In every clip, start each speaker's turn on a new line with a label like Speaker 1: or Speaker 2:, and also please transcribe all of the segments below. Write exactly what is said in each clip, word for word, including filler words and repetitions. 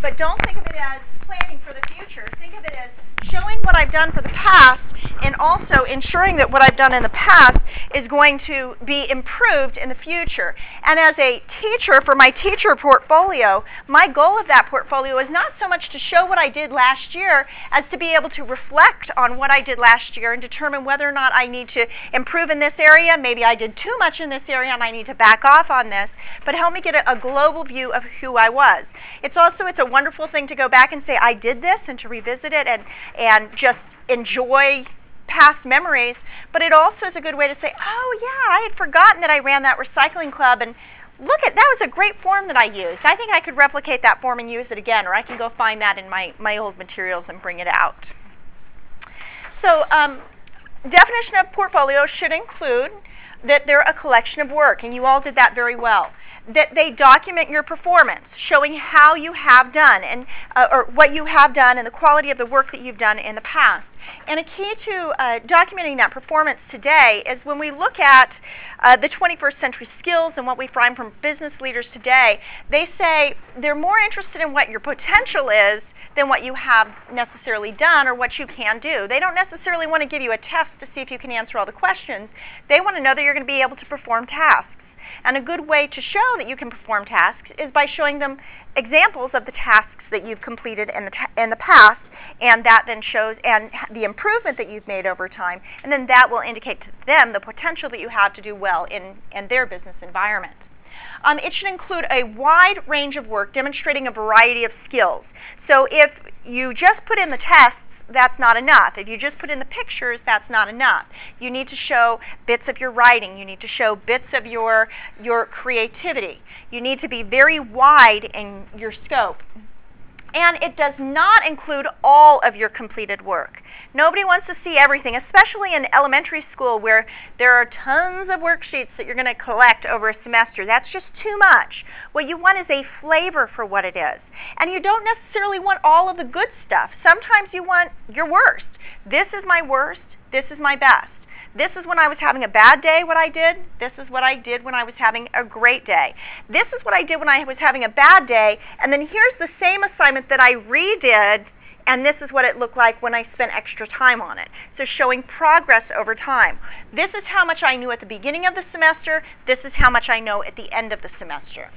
Speaker 1: but don't think of it as planning for the future. Think of it as showing what I've done for the past and also ensuring that what I've done in the past is going to be improved in the future. And as a teacher, for my teacher portfolio, my goal of that portfolio is not so much to show what I did last year as to be able to reflect on what I did last year and determine whether or not I need to improve in this area. Maybe I did too much in this area and I need to back off on this, but help me get a, a global view of who I was. It's also, it's a wonderful thing to go back and say, I did this, and to revisit it and, and just enjoy past memories, but it also is a good way to say, oh yeah, I had forgotten that I ran that recycling club, and look at, that was a great form that I used. I think I could replicate that form and use it again, or I can go find that in my, my old materials and bring it out. So um, definition of portfolio should include that they're a collection of work, and you all did that very well. That they document your performance, showing how you have done, and uh, or what you have done and the quality of the work that you've done in the past. And a key to uh, documenting that performance today is when we look at uh, the twenty-first century skills and what we find from business leaders today, they say they're more interested in what your potential is than what you have necessarily done or what you can do. They don't necessarily want to give you a test to see if you can answer all the questions. They want to know that you're going to be able to perform tasks. And a good way to show that you can perform tasks is by showing them examples of the tasks that you've completed in the, ta in the past, and that then shows and the improvement that you've made over time, and then that will indicate to them the potential that you have to do well in, in their business environment. Um, it should include a wide range of work demonstrating a variety of skills. So if you just put in the tests, that's not enough. If you just put in the pictures, that's not enough. You need to show bits of your writing. You need to show bits of your, your creativity. You need to be very wide in your scope. And it does not include all of your completed work. Nobody wants to see everything, especially in elementary school where there are tons of worksheets that you're going to collect over a semester. That's just too much. What you want is a flavor for what it is. And you don't necessarily want all of the good stuff. Sometimes you want your worst. This is my worst. This is my best. This is when I was having a bad day, what I did. This is what I did when I was having a great day. This is what I did when I was having a bad day. And then here's the same assignment that I redid, and this is what it looked like when I spent extra time on it. So showing progress over time. This is how much I knew at the beginning of the semester. This is how much I know at the end of the semester.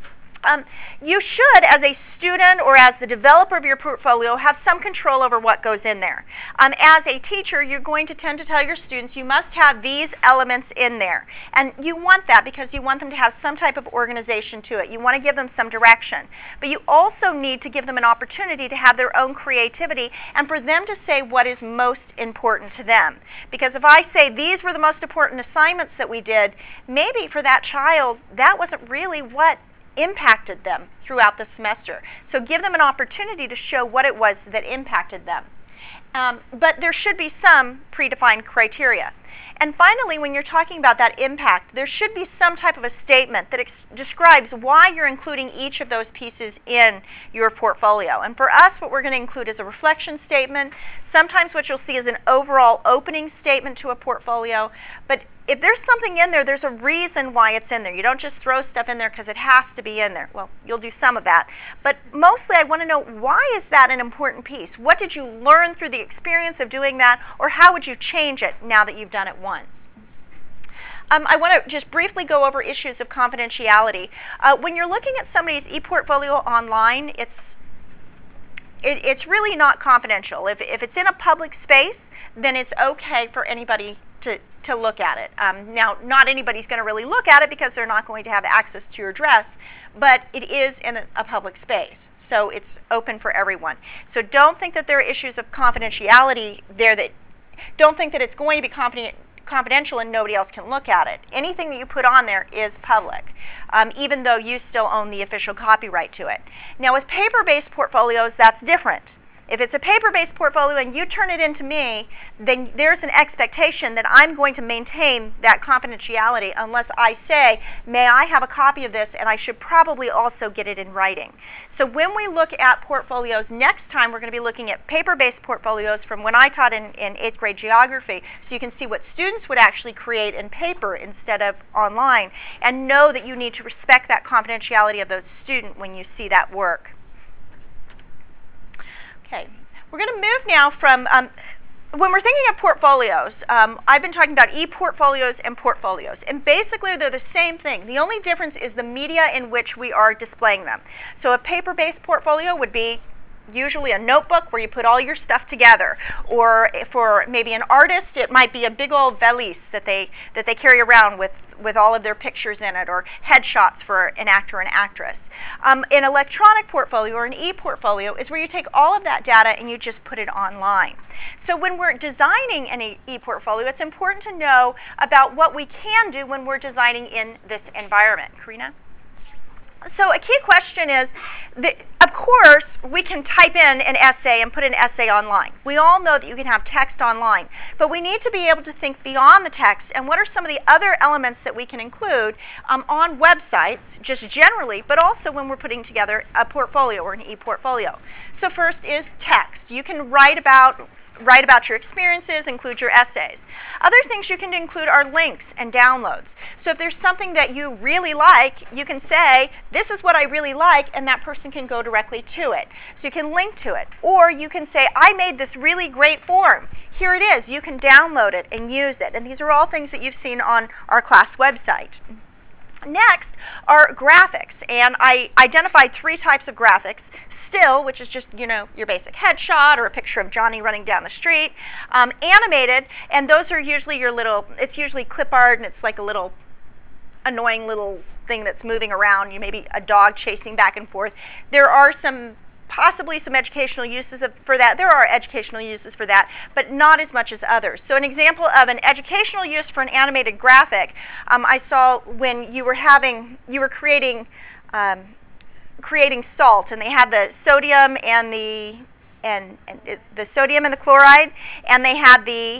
Speaker 1: Um, you should, as a student or as the developer of your portfolio, have some control over what goes in there. Um, as a teacher, you're going to tend to tell your students you must have these elements in there. And you want that because you want them to have some type of organization to it. You want to give them some direction. But you also need to give them an opportunity to have their own creativity and for them to say what is most important to them. Because if I say these were the most important assignments that we did, maybe for that child, that wasn't really what impacted them throughout the semester. So give them an opportunity to show what it was that impacted them. Um, but there should be some predefined criteria. And finally, when you're talking about that impact, there should be some type of a statement that ex describes why you're including each of those pieces in your portfolio. And for us, what we're going to include is a reflection statement. Sometimes what you'll see is an overall opening statement to a portfolio. But if there's something in there, there's a reason why it's in there. You don't just throw stuff in there because it has to be in there. Well, you'll do some of that. But mostly I want to know, why is that an important piece? What did you learn through the experience of doing that? Or how would you change it now that you've done it once? Um, I want to just briefly go over issues of confidentiality. Uh, when you're looking at somebody's e-portfolio online, it's It, it's really not confidential. If, if it's in a public space, then it's okay for anybody to, to look at it. Um, now, not anybody's going to really look at it because they're not going to have access to your address, but it is in a, a public space, so it's open for everyone. So don't think that there are issues of confidentiality there. That don't think that it's going to be confident. confidential and nobody else can look at it. Anything that you put on there is public, um, even though you still own the official copyright to it. Now with paper-based portfolios, that's different. If it's a paper-based portfolio and you turn it into me, then there's an expectation that I'm going to maintain that confidentiality unless I say, may I have a copy of this, and I should probably also get it in writing. So when we look at portfolios next time, we're going to be looking at paper-based portfolios from when I taught in, in eighth grade geography, so you can see what students would actually create in paper instead of online, and know that you need to respect that confidentiality of the student when you see that work. Okay, we're going to move now from, um, when we're thinking of portfolios, um, I've been talking about e-portfolios and portfolios, and basically they're the same thing. The only difference is the media in which we are displaying them. So a paper-based portfolio would be usually a notebook where you put all your stuff together, or for maybe an artist it might be a big old valise that they that they carry around with with all of their pictures in it, or headshots for an actor and actress. Um, an electronic portfolio or an e-portfolio is where you take all of that data and you just put it online. So when we're designing an e-portfolio, it's important to know about what we can do when we're designing in this environment. Karina? So a key question is, that, of course, we can type in an essay and put an essay online. We all know that you can have text online, but we need to be able to think beyond the text, and what are some of the other elements that we can include um, on websites, just generally, but also when we're putting together a portfolio or an e-portfolio. So first is text. You can write about Write about your experiences, include your essays. Other things you can include are links and downloads. So if there's something that you really like, you can say, this is what I really like, and that person can go directly to it. So you can link to it. Or you can say, I made this really great form. Here it is. You can download it and use it. And these are all things that you've seen on our class website. Next are graphics, and I identified three types of graphics. Still, which is just, you know, your basic headshot or a picture of Johnny running down the street. Um, animated, and those are usually your little, it's usually clip art, and it's like a little annoying little thing that's moving around. You maybe a dog chasing back and forth. There are some possibly some educational uses of, for that. There are educational uses for that, but not as much as others. So an example of an educational use for an animated graphic, um, I saw when you were having, you were creating, um, creating salt, and they had the sodium and the, and, and it, the sodium and the chloride, and they had the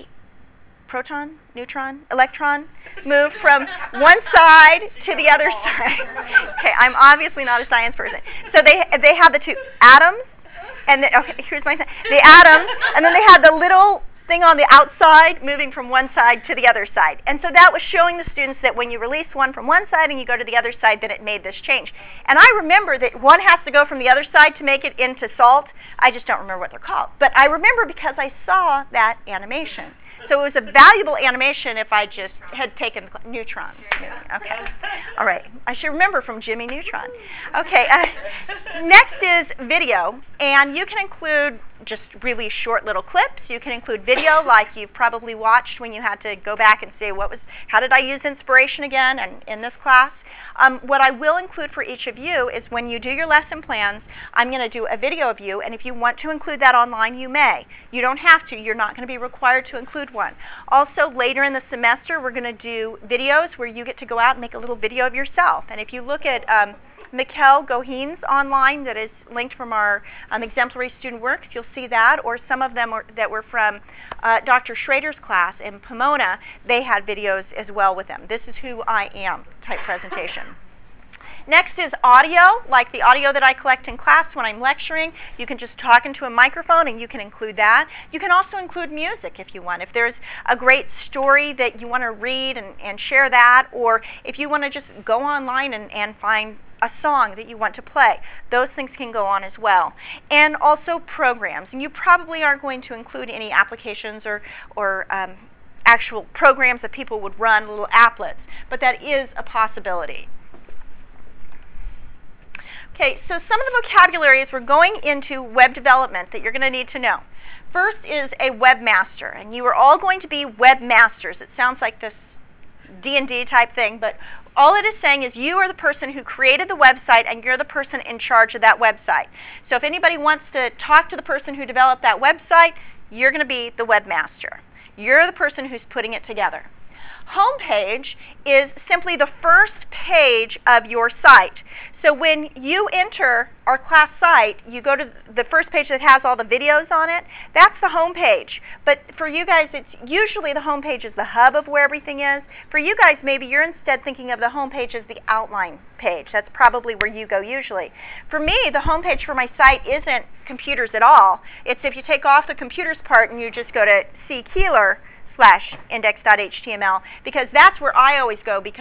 Speaker 1: proton, neutron, electron move from one side to the other side. Okay, I'm obviously not a science person. So they they had the two atoms, and the, okay, here's my thing. The atoms, and then they had the little thing on the outside moving from one side to the other side. And so that was showing the students that when you release one from one side and you go to the other side, then it made this change. And I remember that one has to go from the other side to make it into salt. I just don't remember what they're called. But I remember because I saw that animation. So it was a valuable animation if I just had taken the neutron. Okay. All right. I should remember from Jimmy Neutron. Okay. Uh, next is video. And you can include just really short little clips. You can include video like you've probably watched when you had to go back and say, what was, how did I use inspiration again and in this class? Um, what I will include for each of you is when you do your lesson plans, I'm going to do a video of you, and if you want to include that online, you may. You don't have to. You're not going to be required to include one. Also, later in the semester, we're going to do videos where you get to go out and make a little video of yourself. And if you look at um, Mikkel Goheen's online that is linked from our um, exemplary student work, you'll see that, or some of them are, that were from uh, Doctor Schrader's class in Pomona, they had videos as well with them. This is who I am type presentation. Next is audio, like the audio that I collect in class when I'm lecturing. You can just talk into a microphone and you can include that. You can also include music if you want. If there's a great story that you want to read and, and share that, or if you want to just go online and, and find a song that you want to play, those things can go on as well. And also programs. And you probably aren't going to include any applications or, or um, actual programs that people would run, little applets, but that is a possibility. Okay, so some of the vocabulary as we're going into web development that you're going to need to know. First is a webmaster, and you are all going to be webmasters. It sounds like this D and D type thing, but all it is saying is you are the person who created the website and you're the person in charge of that website. So if anybody wants to talk to the person who developed that website, you're going to be the webmaster. You're the person who's putting it together. Homepage is simply the first page of your site. So when you enter our class site, you go to the first page that has all the videos on it. That's the homepage. But for you guys, it's usually the homepage is the hub of where everything is. For you guys, maybe you're instead thinking of the homepage as the outline page. That's probably where you go usually. For me, the homepage for my site isn't computers at all. It's if you take off the computers part and you just go to C Keeler slash index.html, because that's where I always go, because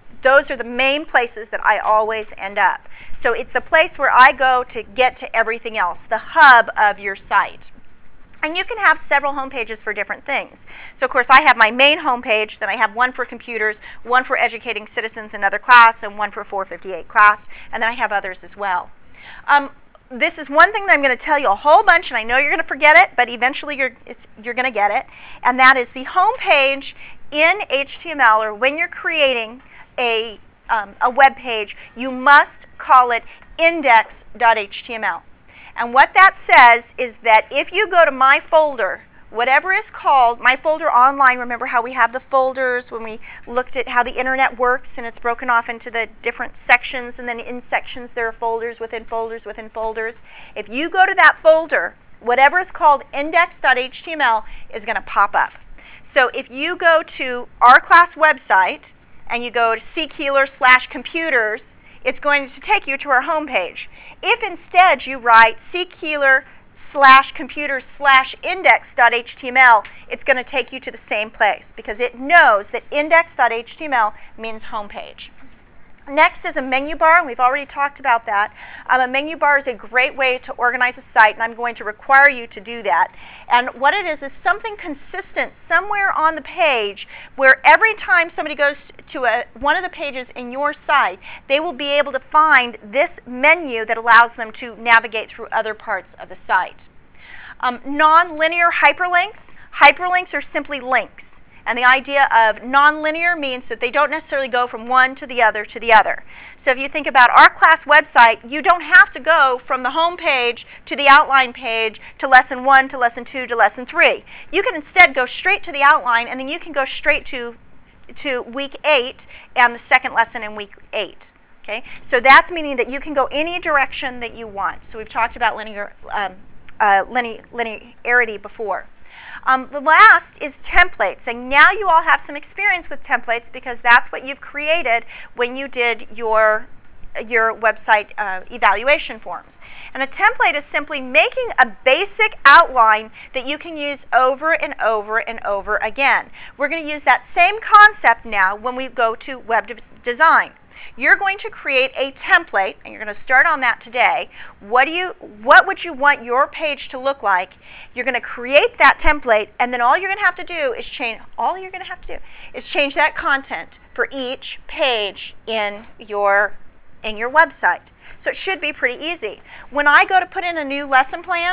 Speaker 1: those are the main places that I always end up. So it's the place where I go to get to everything else, the hub of your site. And you can have several home pages for different things. So of course I have my main home page, then I have one for computers, one for educating citizens in other class, and one for four fifty-eight class, and then I have others as well. Um, this is one thing that I'm going to tell you a whole bunch, and I know you're going to forget it, but eventually you're, it's, you're going to get it, and that is the home page in H T M L, or when you're creating a, um, a web page, you must call it index dot H T M L. And what that says is that if you go to my folder, whatever is called, my folder online, remember how we have the folders when we looked at how the internet works and it's broken off into the different sections, and then in sections there are folders within folders within folders. If you go to that folder, whatever is called index dot H T M L is going to pop up. So if you go to our class website and you go to ckeeler slash computers, it's going to take you to our home page. If instead you write ckeeler slash computers slash index dot H T M L, it's going to take you to the same place because it knows that index dot H T M L means home page. Next is a menu bar, and we've already talked about that. Um, a menu bar is a great way to organize a site, and I'm going to require you to do that. And what it is is something consistent somewhere on the page where every time somebody goes to a, one of the pages in your site, they will be able to find this menu that allows them to navigate through other parts of the site. Um, non-linear hyperlinks. Hyperlinks are simply links. And the idea of nonlinear means that they don't necessarily go from one to the other to the other. So if you think about our class website, you don't have to go from the home page to the outline page to lesson one to lesson two to lesson three. You can instead go straight to the outline, and then you can go straight to, to week eight and the second lesson in week eight. Okay? So that's meaning that you can go any direction that you want. So we've talked about linear, um, uh, linear, linearity before. Um, the last is templates, and now you all have some experience with templates because that's what you've created when you did your, your website uh, evaluation forms. And a template is simply making a basic outline that you can use over and over and over again. We're going to use that same concept now when we go to web de design. You're going to create a template, and you're going to start on that today. What do you, what would you want your page to look like? You're going to create that template, and then all you're going to have to do is change, all you're going to have to do is change that content for each page in your, in your website. So it should be pretty easy. When I go to put in a new lesson plan,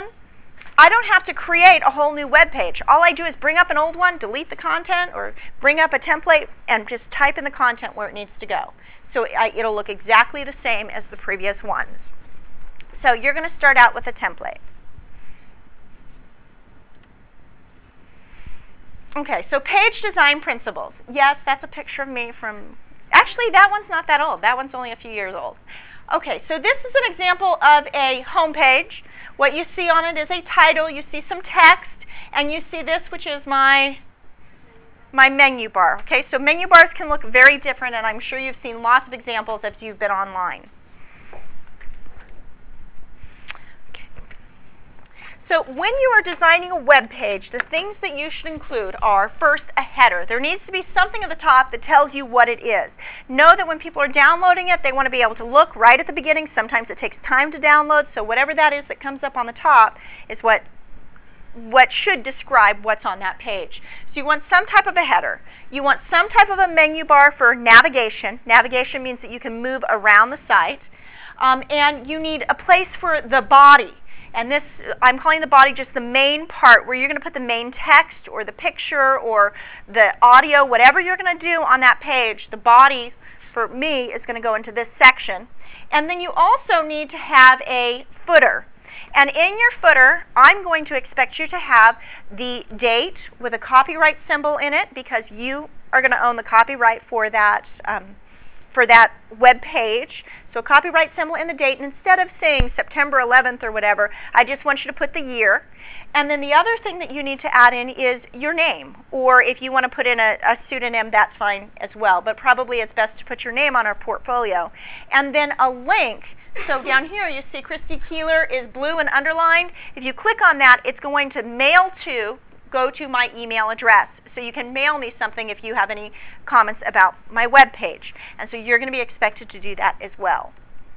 Speaker 1: I don't have to create a whole new web page. All I do is bring up an old one, delete the content, or bring up a template and just type in the content where it needs to go. So I, it'll look exactly the same as the previous ones. So you're going to start out with a template. Okay, so page design principles. Yes, that's a picture of me from, actually that one's not that old. That one's only a few years old. Okay, so this is an example of a home page. What you see on it is a title, you see some text, and you see this, which is my, my menu bar. Okay, so menu bars can look very different, and I'm sure you've seen lots of examples if you've been online. So when you are designing a web page, the things that you should include are, first, a header. There needs to be something at the top that tells you what it is. Know that when people are downloading it, they want to be able to look right at the beginning. Sometimes it takes time to download, so whatever that is that comes up on the top is what, what should describe what's on that page. So you want some type of a header. You want some type of a menu bar for navigation. Navigation means that you can move around the site. Um, and you need a place for the body. And this, I'm calling the body just the main part where you're going to put the main text or the picture or the audio, whatever you're going to do on that page. The body, for me, is going to go into this section. And then you also need to have a footer. And in your footer, I'm going to expect you to have the date with a copyright symbol in it because you are going to own the copyright for that um, for that web page. So a copyright symbol in the date, and instead of saying September eleventh or whatever, I just want you to put the year. And then the other thing that you need to add in is your name, or if you want to put in a, a pseudonym, that's fine as well, but probably it's best to put your name on our portfolio. And then a link. So down here you see Christy Keeler is blue and underlined. If you click on that, it's going to mail to go to my email address. So you can mail me something if you have any comments about my web page. And so you're going to be expected to do that as well.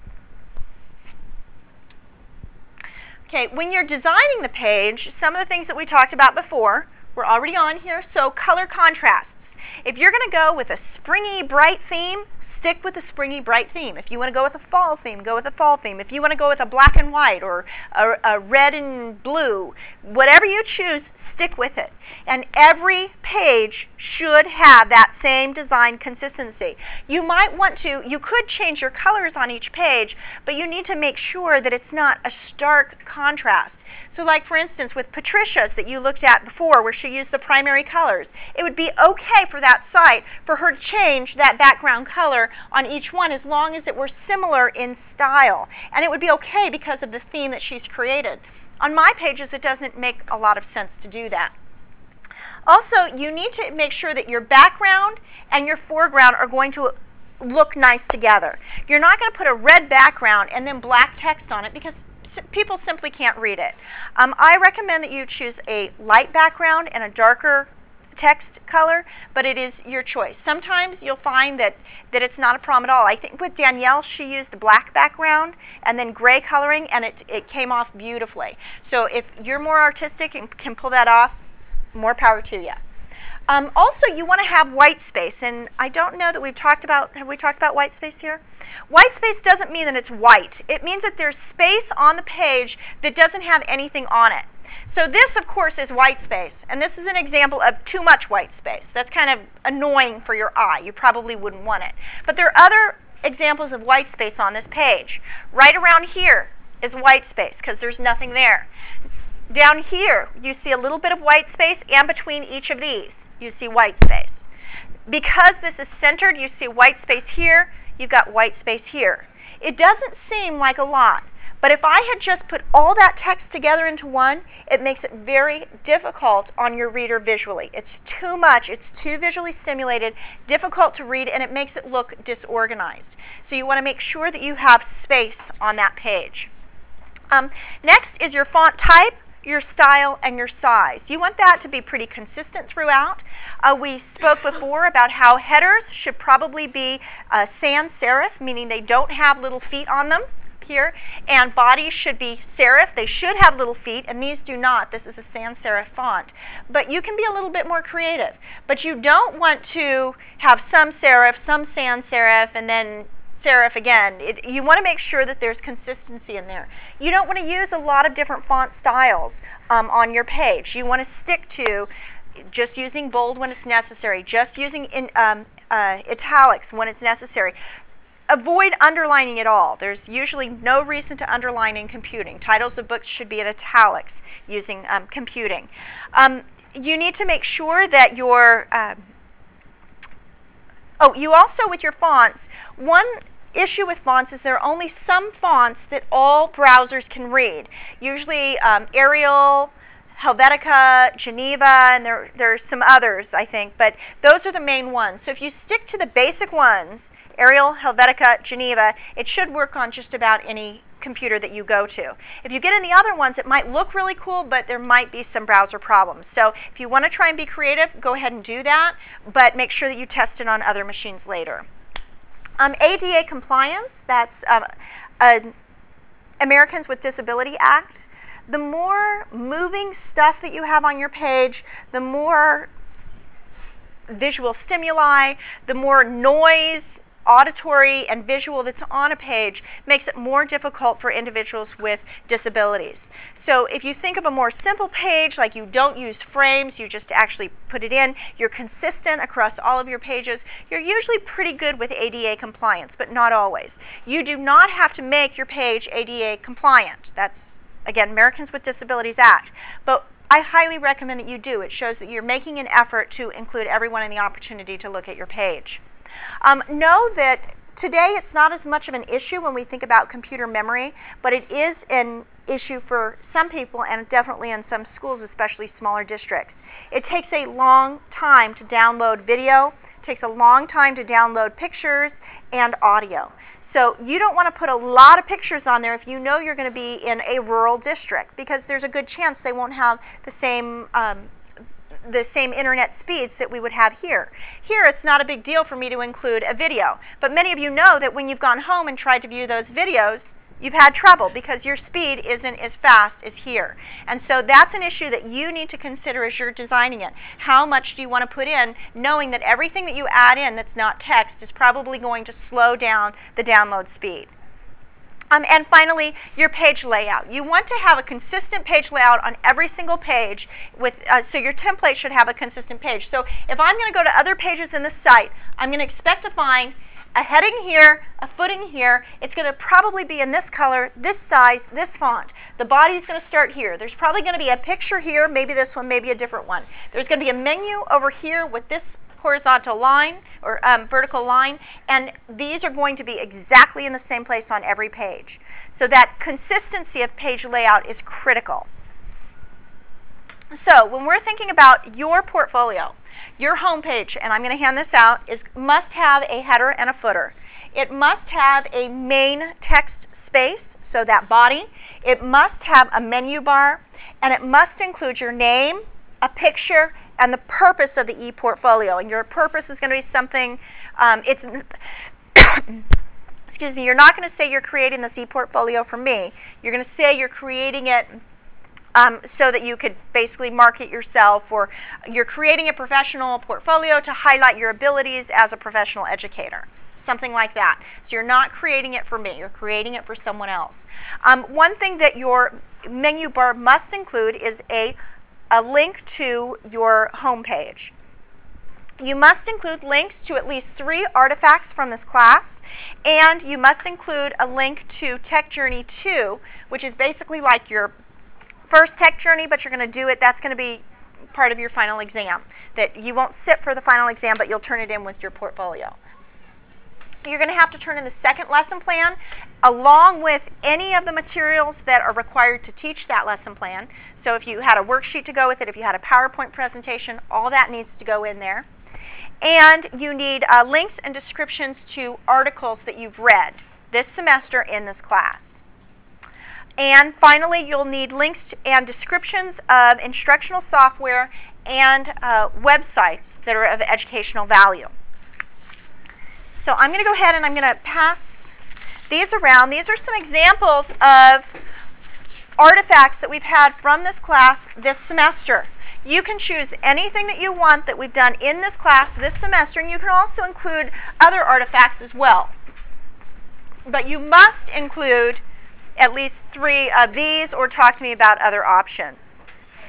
Speaker 1: Okay, when you're designing the page, some of the things that we talked about before, we're already on here. So color contrasts. If you're going to go with a springy, bright theme, stick with the springy, bright theme. If you want to go with a fall theme, go with a fall theme. If you want to go with a black and white or a, a red and blue, whatever you choose, stick with it. And every page should have that same design consistency. You might want to, you could change your colors on each page, but you need to make sure that it's not a stark contrast. So like for instance with Patricia's that you looked at before where she used the primary colors, it would be okay for that site for her to change that background color on each one as long as it were similar in style. And it would be okay because of the theme that she's created. On my pages it doesn't make a lot of sense to do that. Also, you need to make sure that your background and your foreground are going to look nice together. You're not going to put a red background and then black text on it because people simply can't read it. Um, I recommend that you choose a light background and a darker text color, but it is your choice. Sometimes you'll find that, that it's not a problem at all. I think with Danielle, she used the black background and then gray coloring, and it, it came off beautifully. So if you're more artistic and can pull that off, more power to you. Um, also, you want to have white space, and I don't know that we've talked about, have we talked about white space here? White space doesn't mean that it's white. It means that there's space on the page that doesn't have anything on it. So this, of course, is white space, and this is an example of too much white space. That's kind of annoying for your eye. You probably wouldn't want it. But there are other examples of white space on this page. Right around here is white space because there's nothing there. Down here, you see a little bit of white space, and between each of these, you see white space. Because this is centered, you see white space here, you've got white space here. It doesn't seem like a lot, but if I had just put all that text together into one, it makes it very difficult on your reader visually. It's too much, it's too visually stimulated, difficult to read, and it makes it look disorganized. So you want to make sure that you have space on that page. Um, next is your font type, your style, and your size. You want that to be pretty consistent throughout. Uh, we spoke before about how headers should probably be uh, sans serif, meaning they don't have little feet on them here, and bodies should be serif. They should have little feet, and these do not. This is a sans serif font. But you can be a little bit more creative. But you don't want to have some serif, some sans serif, and then serif again. It, you want to make sure that there's consistency in there. You don't want to use a lot of different font styles um, on your page. You want to stick to just using bold when it's necessary, just using in, um, uh, italics when it's necessary. Avoid underlining at all. There's usually no reason to underline in computing. Titles of books should be in italics using um, computing. Um, you need to make sure that your um, oh, you also with your fonts, one issue with fonts is there are only some fonts that all browsers can read. Usually um, Arial, Helvetica, Geneva, and there, there are some others, I think, but those are the main ones. So if you stick to the basic ones, Arial, Helvetica, Geneva, it should work on just about any computer that you go to. If you get in the other ones, it might look really cool, but there might be some browser problems. So if you want to try and be creative, go ahead and do that, but make sure that you test it on other machines later. Um, A D A compliance, that's um, an Americans with Disability Act. The more moving stuff that you have on your page, the more visual stimuli, the more noise, auditory and visual that's on a page makes it more difficult for individuals with disabilities. So if you think of a more simple page, like you don't use frames, you just actually put it in, you're consistent across all of your pages, you're usually pretty good with A D A compliance, but not always. You do not have to make your page A D A compliant. That's, again, Americans with Disabilities Act. But I highly recommend that you do. It shows that you're making an effort to include everyone in the opportunity to look at your page. Um, know that today it's not as much of an issue when we think about computer memory, but it is an issue for some people and definitely in some schools, especially smaller districts. It takes a long time to download video, it takes a long time to download pictures and audio. So you don't want to put a lot of pictures on there if you know you're going to be in a rural district, because there's a good chance they won't have the same um, the same internet speeds that we would have here. Here, it's not a big deal for me to include a video, but many of you know that when you've gone home and tried to view those videos, you've had trouble because your speed isn't as fast as here. And so that's an issue that you need to consider as you're designing it. How much do you want to put in, knowing that everything that you add in that's not text is probably going to slow down the download speed. Um, and finally, your page layout. You want to have a consistent page layout on every single page, with, uh, so your template should have a consistent page. So if I'm going to go to other pages in the site, I'm going to expect to find a heading here, a footing here. It's going to probably be in this color, this size, this font. The body is going to start here. There's probably going to be a picture here, maybe this one, maybe a different one. There's going to be a menu over here with this horizontal line or um, vertical line, and these are going to be exactly in the same place on every page. So that consistency of page layout is critical. So when we're thinking about your portfolio, your home page, and I'm going to hand this out, is must have a header and a footer. It must have a main text space, so that body. It must have a menu bar, and it must include your name, a picture, and the purpose of the e-portfolio. And your purpose is going to be something, um, it's, excuse me, you're not going to say you're creating this e-portfolio for me. You're going to say you're creating it um, so that you could basically market yourself, or you're creating a professional portfolio to highlight your abilities as a professional educator. Something like that. So you're not creating it for me, you're creating it for someone else. Um, one thing that your menu bar must include is a a link to your home page. You must include links to at least three artifacts from this class, and you must include a link to Tech Journey two, which is basically like your first Tech Journey, but you're going to do it, that's going to be part of your final exam. That you won't sit for the final exam, but you'll turn it in with your portfolio. You're going to have to turn in the second lesson plan along with any of the materials that are required to teach that lesson plan. So if you had a worksheet to go with it, if you had a PowerPoint presentation, all that needs to go in there. And you need uh, links and descriptions to articles that you've read this semester in this class. And finally, you'll need links and descriptions of instructional software and uh, websites that are of educational value. So I'm going to go ahead and I'm going to pass these around. These are some examples of artifacts that we've had from this class this semester. You can choose anything that you want that we've done in this class this semester, and you can also include other artifacts as well. But you must include at least three of these, or talk to me about other options.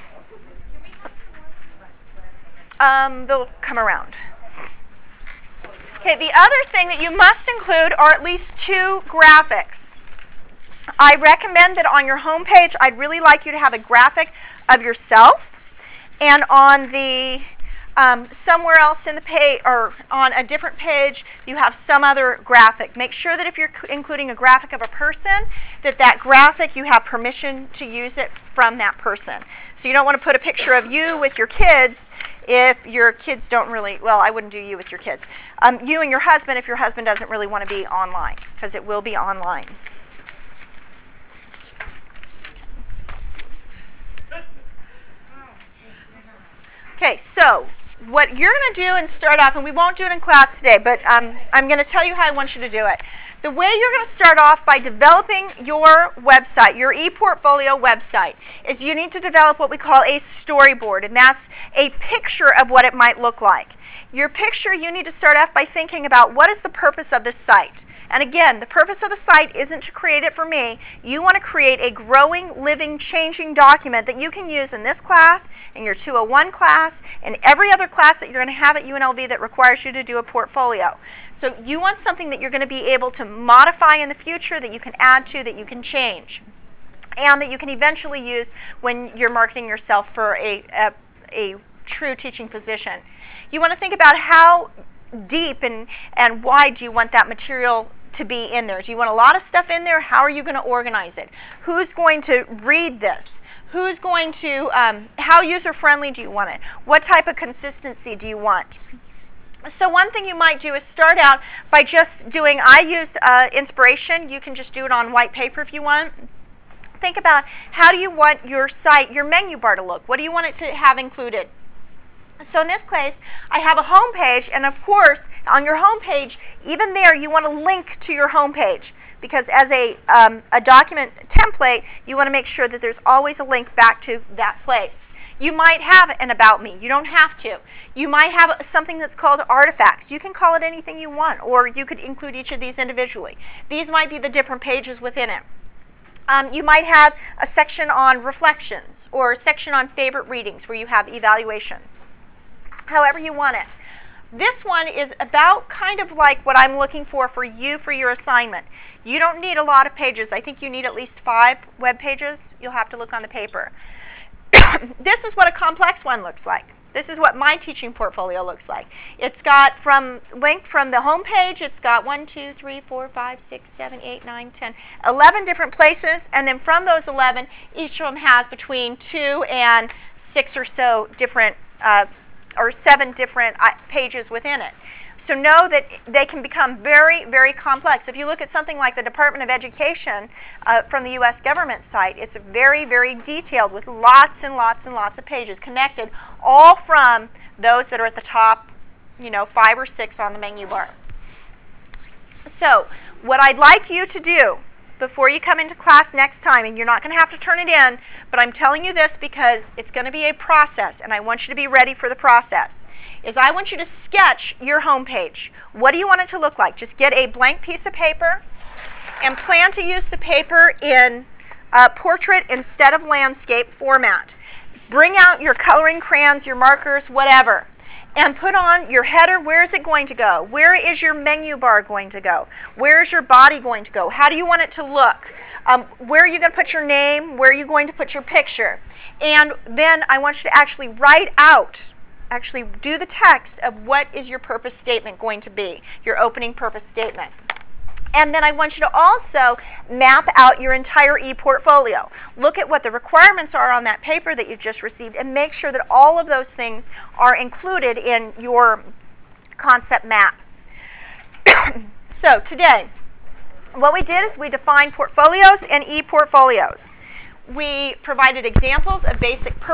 Speaker 1: Um, they'll come around. Okay, the other thing that you must include are at least two graphics. I recommend that on your home page, I'd really like you to have a graphic of yourself, and on the um, somewhere else in the page, or on a different page, you have some other graphic. Make sure that if you're including a graphic of a person, that that graphic, you have permission to use it from that person. So you don't want to put a picture of you with your kids if your kids don't really, well, I wouldn't do you with your kids. Um, you and your husband if your husband doesn't really want to be online, because it will be online. Okay, so what you're going to do and start off, and we won't do it in class today, but um, I'm going to tell you how I want you to do it. The way you're going to start off by developing your website, your e-portfolio website, is you need to develop what we call a storyboard, and that's a picture of what it might look like. Your picture, you need to start off by thinking about what is the purpose of this site. And again, the purpose of the site isn't to create it for me. You want to create a growing, living, changing document that you can use in this class, in your two oh one class, and every other class that you're going to have at U N L V that requires you to do a portfolio. So you want something that you're going to be able to modify in the future, that you can add to, that you can change, and that you can eventually use when you're marketing yourself for a, a, a true teaching position. You want to think about how deep and, and wide do you want that material to be in there. Do you want a lot of stuff in there? How are you going to organize it? Who's going to read this? Who's going to, um, how user-friendly do you want it? What type of consistency do you want? So one thing you might do is start out by just doing, I used uh, inspiration. You can just do it on white paper if you want. Think about how do you want your site, your menu bar to look? What do you want it to have included? So in this case, I have a home page, and of course, on your home page, even there, you want to link to your home page, because as a, um, a document template, you want to make sure that there's always a link back to that place. You might have an About Me. You don't have to. You might have something that's called artifacts. You can call it anything you want, or you could include each of these individually. These might be the different pages within it. Um, you might have a section on reflections, or a section on favorite readings where you have evaluations. However you want it. This one is about kind of like what I'm looking for for you for your assignment. You don't need a lot of pages. I think you need at least five web pages. You'll have to look on the paper. This is what a complex one looks like. This is what my teaching portfolio looks like. It's got from linked from the home page, it's got one, two, three, four, five, six, seven, eight, nine, ten, eleven different places, and then from those eleven, each of them has between two and six or so different uh, or seven different pages within it. So know that they can become very, very complex. If you look at something like the Department of Education uh, from the U S government site, it's very, very detailed with lots and lots and lots of pages connected, all from those that are at the top, you know, five or six on the menu bar. So what I'd like you to do before you come into class next time, and you're not going to have to turn it in, but I'm telling you this because it's going to be a process, and I want you to be ready for the process, is I want you to sketch your home page. What do you want it to look like? Just get a blank piece of paper and plan to use the paper in uh, portrait instead of landscape format. Bring out your coloring crayons, your markers, whatever, and put on your header. Where is it going to go? Where is your menu bar going to go? Where is your body going to go? How do you want it to look? Um, where are you going to put your name? Where are you going to put your picture? And then I want you to actually write out, actually do the text of what is your purpose statement going to be, your opening purpose statement. And then I want you to also map out your entire e-portfolio. Look at what the requirements are on that paper that you've just received, and make sure that all of those things are included in your concept map. So today, what we did is we defined portfolios and e-portfolios. We provided examples of basic purpose